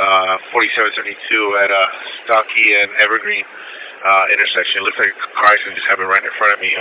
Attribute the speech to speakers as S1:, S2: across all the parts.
S1: 4772 at Stocky and Evergreen intersection. It looks like a car accident just happened right in front of me.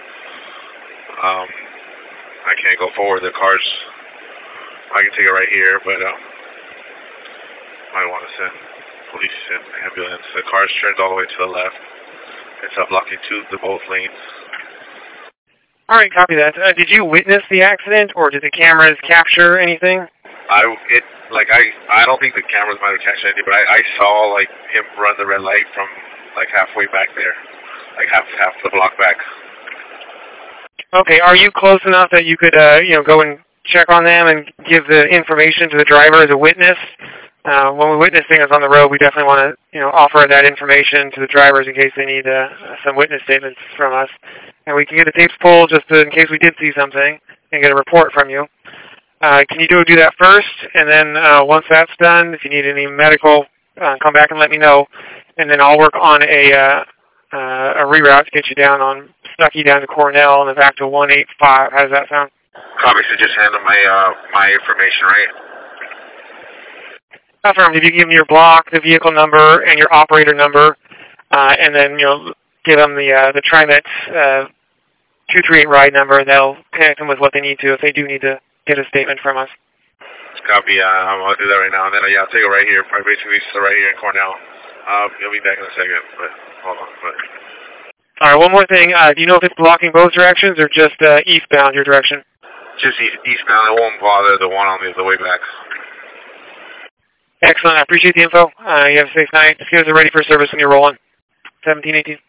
S1: I can't go forward. The car's, I can take it right here, but I want to send police and ambulance. The car's turned all the way to the left. It's blocking both lanes.
S2: All right, copy that. Did you witness the accident, or did the cameras capture anything?
S1: I don't think the cameras might have captured anything, but I saw like him run the red light from like halfway back there, like half the block back.
S2: Okay, are you close enough that you could go and check on them and give the information to the driver as a witness? When we witness things on the road, we definitely want to offer that information to the drivers in case they need some witness statements from us. And we can get the tapes pulled just in case we did see something and get a report from you. Can you do that first? And then once that's done, if you need any medical, come back and let me know. And then I'll work on a reroute to get you down on Stuckey down to Cornell and then back to 185. How does that sound?
S1: Copy. So just handle my information, right?
S2: Affirmed. If you give them your block, the vehicle number, and your operator number, and then give them the TriMet 238 ride number, and they'll connect them with what they need to if they do need to get a statement from us.
S1: Copy. I'll do that right now, and then I'll take it right here. Basically, right here in Cornell. You'll be back in a second, but hold on.
S2: All right. One more thing. Do you know if it's blocking both directions or just eastbound your direction?
S1: Just eastbound. It won't bother the one on the way back.
S2: Excellent. I appreciate the info. You have a safe night. Just get us ready for service when you're rolling. 1718.